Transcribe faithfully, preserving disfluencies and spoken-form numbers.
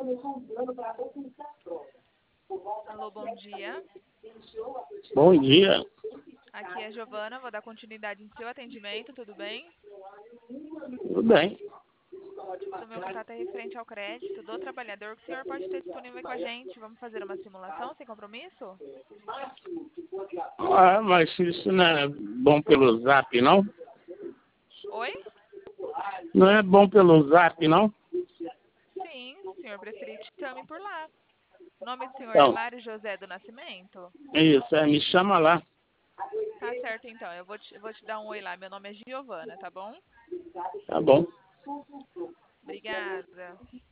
Alô, bom dia. Bom dia. Aqui é a Giovana, vou dar continuidade em seu atendimento, tudo bem? Tudo bem. O meu contato é referente ao crédito do trabalhador que o senhor pode ter disponível com a gente. Vamos fazer uma simulação sem compromisso? Ah, mas isso não é bom pelo zap, não? Oi? Não é bom pelo zap, não? Sim, se o senhor preferir, te chame por lá. O nome do senhor é Então, Mário José do Nascimento? isso, é, me chama lá. Tá certo, então. Eu vou te, eu vou te dar um oi lá. Meu nome é Giovana, tá bom? Tá bom. Obrigada.